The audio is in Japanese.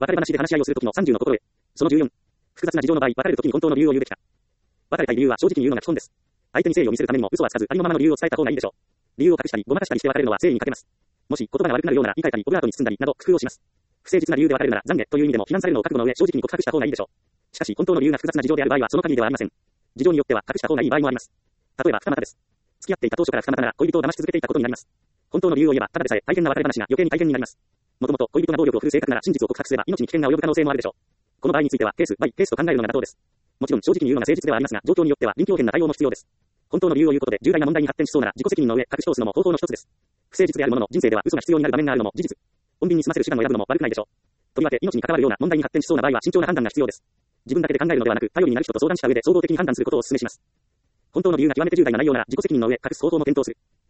別れ話で話し合いをするときの30の心得。その14。複雑な事情の場合、別れるときに本当の理由を言うべきか。別れたい理由は正直に言うのが基本です。相手に誠意を見せるためにも嘘はつかず、ありのままの理由を伝えた方がいいでしょう。理由を隠したり、ごまかしたりして別れるのは誠意に欠けます。もし言葉が悪くなるようなら言い換えたり、オブラートに包んだりなど工夫をします。不誠実な理由で別れるなら懺悔という意味でも非難されるのを覚悟の上、正直に告白した方がいいでしょう。しかし本当の理由が複雑な事情である場合はその限りではありません。事情によっては隠した方がいい場合もあります。例えば二股です。付き合っていた当初から二股なら恋人を騙し続けていたことになります。本当の理由を言えば、ただでさえ大変な別れ話が余計に大変になります。もともと恋人が暴力を振るう性格なら真実を告白すれば命に危険が及ぶ可能性もあるでしょう。この場合についてはケースバイケースと考えるのが妥当です。もちろん正直に言うのが誠実ではありますが、状況によっては臨機応変な対応も必要です。本当の理由を言うことで重大な問題に発展しそうなら自己責任の上隠し通すのも方法の一つです。不誠実であるものの人生では嘘が必要になる場面があるのも事実。穏便に済ませる手段を選ぶのも悪くないでしょう。とりわけ命に関わるような問題に発展しそうな場合は慎重な判断が必要です。自分だけで考えるのではなく頼りになる人と相談した上で総合的に判断することをお勧めします。本当の理由が極めて重大な内容なら自己責任の上隠す方法も検討する。